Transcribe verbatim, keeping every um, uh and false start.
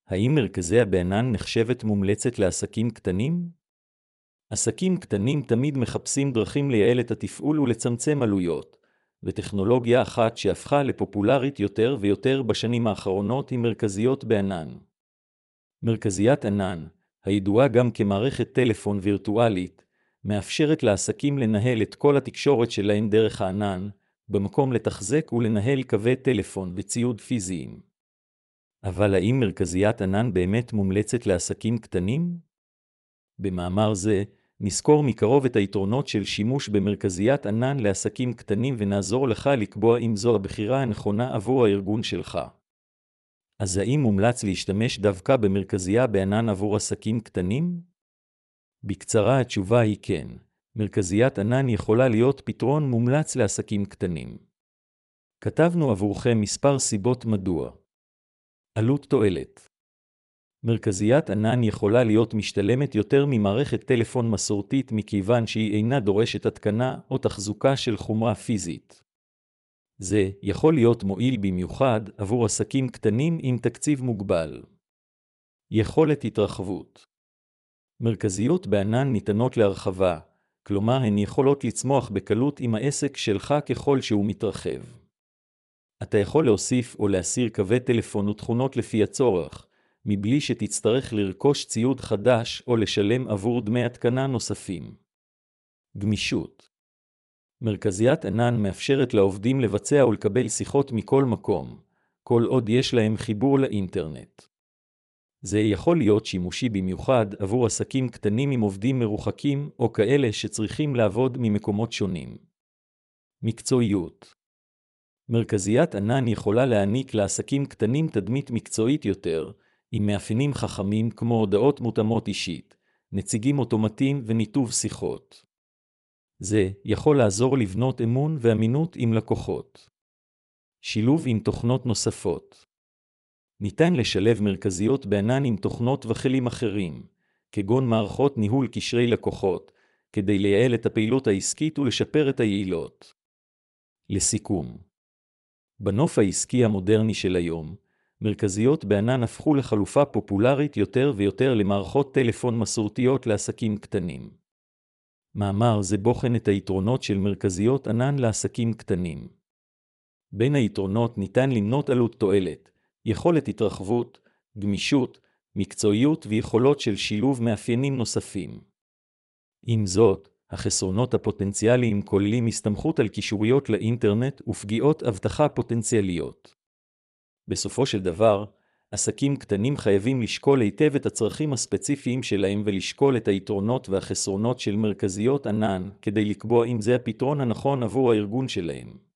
האם מרכזיה בענן נחשבת מומלצת לעסקים קטנים? עסקים קטנים תמיד מחפשים דרכים לייעל את התפעול ולצמצם עלויות, וטכנולוגיה אחת שהפכה לפופולרית יותר ויותר בשנים האחרונות היא מרכזיות בענן. מרכזיית ענן, הידועה גם כמערכת טלפון וירטואלית, מאפשרת לעסקים לנהל את כל התקשורת שלהם דרך הענן, במקום לתחזק ולנהל קווי טלפון וציוד פיזיים. אבל האם מרכזיית ענן באמת מומלצת לעסקים קטנים? במאמר זה, נזכור מקרוב את היתרונות של שימוש במרכזיית ענן לעסקים קטנים ונעזור לך לקבוע אם זו הבחירה הנכונה עבור הארגון שלך. אז האם מומלץ להשתמש דווקא במרכזייה בענן עבור עסקים קטנים? בקצרה התשובה היא כן. מרכזיית ענן יכולה להיות פתרון מומלץ לעסקים קטנים. כתבנו עבורכם מספר סיבות מדוע. עלות תועלת. מרכזיית ענן יכולה להיות משתלמת יותר ממערכת טלפון מסורתית מכיוון שהיא אינה דורשת התקנה או תחזוקה של חומרה פיזית. זה יכול להיות מועיל במיוחד עבור עסקים קטנים עם תקציב מוגבל. יכולת התרחבות. מרכזיות בענן ניתנות להרחבה, כלומר הן יכולות לצמוח בקלות עם העסק שלך ככל שהוא מתרחב. אתה יכול להוסיף או להסיר קווי טלפון ותכונות לפי הצורך, מבלי שתצטרך לרכוש ציוד חדש או לשלם עבור דמי התקנה נוספים. גמישות. מרכזיית ענן מאפשרת לעובדים לבצע ולקבל שיחות מכל מקום, כל עוד יש להם חיבור לאינטרנט. זה יכול להיות שימושי במיוחד עבור עסקים קטנים עם עובדים מרוחקים או כאלה שצריכים לעבוד ממקומות שונים. מקצועיות. מרכזיית ענן יכולה להעניק לעסקים קטנים תדמית מקצועית יותר, עם מאפיינים חכמים כמו הודעות מותאמות אישית, נציגים אוטומטיים וניתוב שיחות. זה יכול לעזור לבנות אמון ואמינות עם לקוחות. שילוב עם תוכנות נוספות. ניתן לשלב מרכזיות בענן עם תוכנות וכלים אחרים, כגון מערכות ניהול קשרי לקוחות, כדי לייעל את הפעילות העסקית ולשפר את היעילות. לסיכום, בנוף העסקי המודרני של היום, מרכזיות בענן הפכו לחלופה פופולרית יותר ויותר למערכות טלפון מסורתיות לעסקים קטנים. מאמר זה בוחן את היתרונות של מרכזיות ענן לעסקים קטנים. בין היתרונות ניתן למנות עלות תועלת, יכולת התרחבות, גמישות, מקצועיות ויכולות של שילוב מאפיינים נוספים. עם זאת, החסרונות הפוטנציאליים כוללים הסתמכות על קישוריות לאינטרנט ופגיעות אבטחה פוטנציאליות. בסופו של דבר, עסקים קטנים חייבים לשקול היטב את הצרכים הספציפיים שלהם ולשקול את היתרונות והחסרונות של מרכזיות ענן כדי לקבוע אם זה הפתרון הנכון עבור הארגון שלהם.